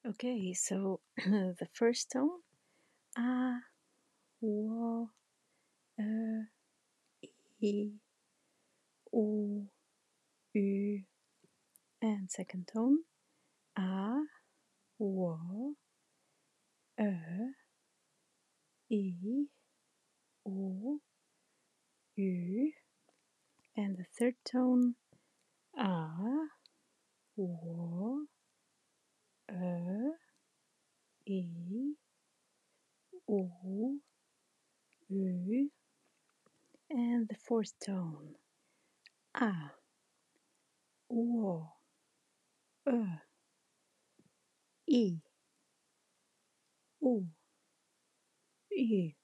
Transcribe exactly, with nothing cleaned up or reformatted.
Okay, so the first tone, a, wo, ö, i, o, u, and second tone, a, wo, ö, i, o, u, and the third tone, a, wo, ö, i, o, u, and the fourth tone, a, wo, ö, i, o, u.